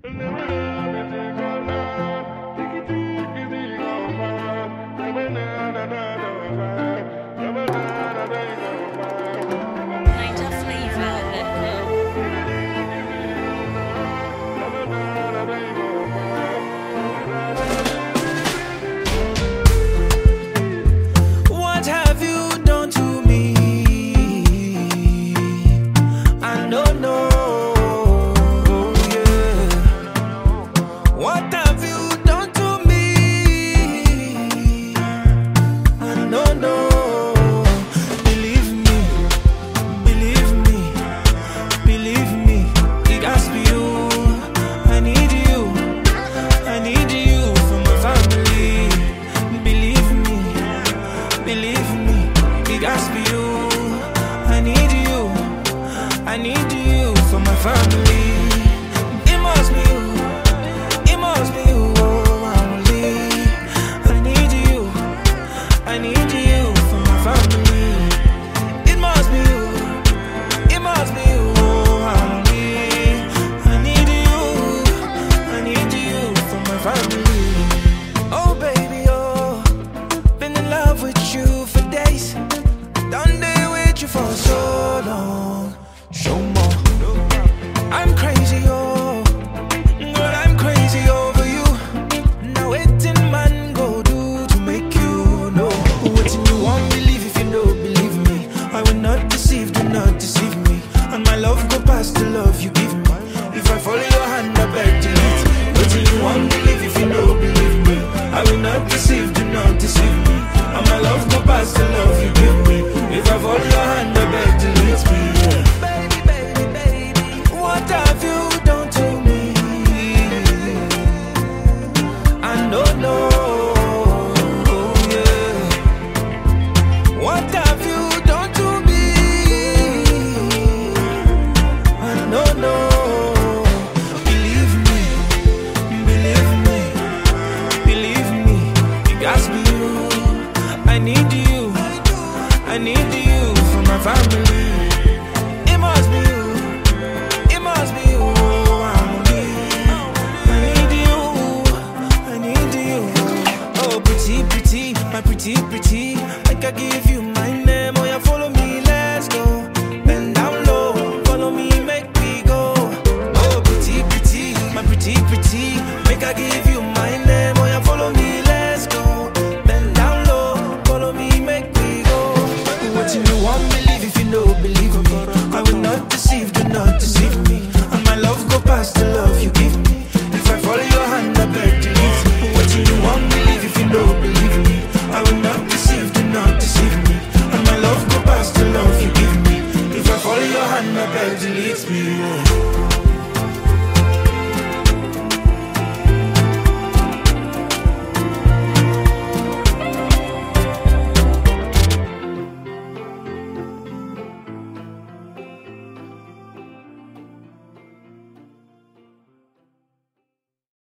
Niger What have you done to me? I don't know. Yeah. What have you done to me? I don't know. Believe me, believe me, believe me. It has to be you. I need you. I need you for my family. Believe me, believe me. It has to be you. I need you. I need you for my family. It must be you. It must be you. Oh, only. I need you. I need you for my family. It must be you. It must be you. Oh, only. I need you. I need you for my family. Oh, baby, oh. Been in love with you for days. Done day with you for so long. Show more. I'm crazy, oh. But I'm crazy over you. Now waiting man go do to make you know. What you won't believe if you don't believe me. I will not deceive, do not deceive me. And my love go past the love you give me. If I follow your hand, I beg delete. What you won't believe if you don't believe me. I will not deceive, do not deceive me. And my love go past the love you give me. If I follow your hand, I beg delete me. Yeah. Baby, baby, baby, what have you done to me? I don't know. Yeah. What have you done to me? I don't know. Believe me, believe me, believe me. It has to be you. I need you. I need you for my family. It must be you. It must be you. Only. I need you. I need you. Oh, pretty, pretty, my pretty, pretty. Like I give you my name. Oh, yeah, follow me, let's go. Bend down low, follow me, make me go. Oh, pretty, pretty, my pretty, pretty. Make I give you my name. Oh, yeah, follow me, let's go. Bend down low, follow me, make me go. What you won't believe if you don't believe me. I will not deceive, do not deceive me. And my love go past the love you give me. If I follow your hand, I beg delete. What you won't believe if you don't believe me. I will not deceive, do not deceive me. And my love go past the love you give me. If I follow your hand, I beg delete me.